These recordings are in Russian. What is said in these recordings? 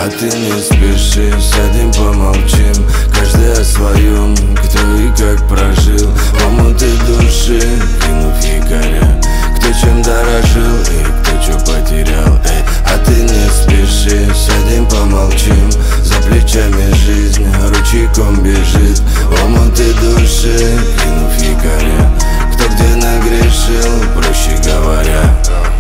А ты не спеши, сядем помолчим, каждый о своем, кто и как прожил омуты души, кинув якоря. Кто чем дорожил и кто что потерял, эй. А ты не спеши, сядем помолчим, за плечами жизнь ручейком бежит омуты души, кинув якоря. Кто где нагрешил, проще говоря.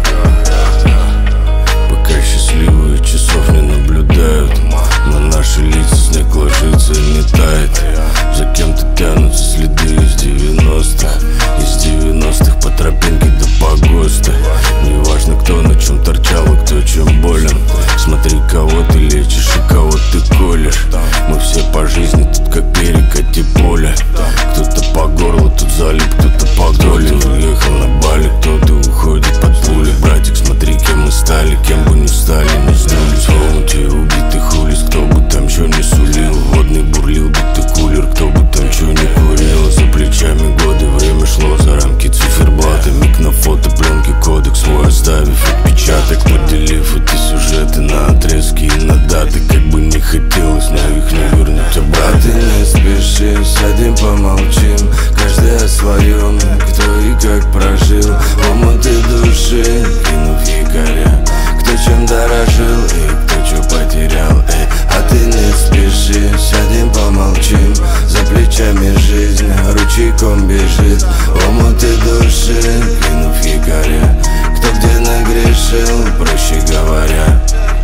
Пока счастливые часов не наблюдают, на наши лица снег ложится и не тает. За кем-то тянутся следы из 90-х, из 90-х по тропинке до погоста. Неважно, кто на чем торчал и кто чем болен. Смотри, кого ты лечишь и кого ты колешь. Мы все по жизни тут как перекати поле. Кто-то по горло тут залип, кто-то по доле. Уехал на Бали, кто-то уходит под пули. Братик, смотри, кем мы стали, кем бы не стали, не сдулись. В омуте убитых улиц, кто бы там чё не сулил. Водный бурлил, будто кулер, кто бы там чё не курил. За плечами годы, время шло за рамки циферблата. Миг на фото, пленки, кодекс свой оставив отпечаток. Поделив эти сюжеты на отрезки и на даты. Как бы не хотелось, но их не вернуть обратно. А ты не спеши, сядем помолчим, каждый о своем, кто и как прожил омуты души, кинув якоря. Кто чем дорожил и кто что потерял, эй. А ты не спеши, сядем помолчим, за плечами жизнь ручейком бежит омуты души, кинув якоря. Кто где нагрешил, проще говоря.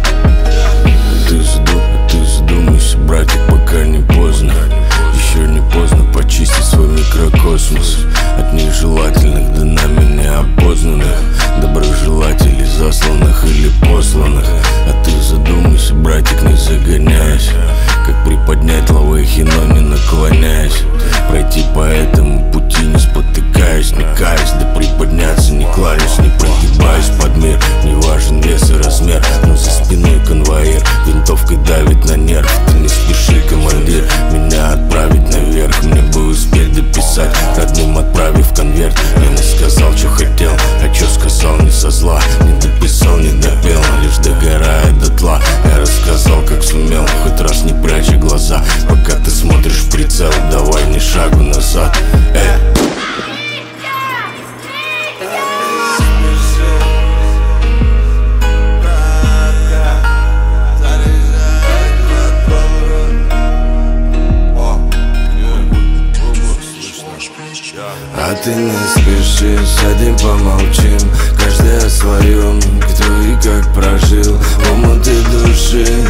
Ты задумайся, братик, пока не поздно. Еще не поздно почистить свой микрокосмос от нежелательных до нами неопознанных доброжелателей, засланных или посланных. А ты задумайся, братик, не загоняясь, как приподнять лавэхи, но не наклоняясь. Пройти по этому пути, не спотыкаясь, не каясь, да приподняться, не кланясь, не прогибаясь под мир. Не важен вес и размер, но за спиной конвоир винтовкой давит на нерв. Ты не спеши, командир, меня отправить наверх. Мне бы успеть дописать, родным отправив конверт. Я не сказал, что хотел, а что сказал не со зла. Не дописал, не допел, лишь догорает дотла. Я рассказал, как сумел, хоть раз не пряча глаза. Пока ты смотришь в прицел, давай ни шагу назад, эй. А ты не спеши, сядем помолчим, каждый о своем, кто и как прожил омуты души,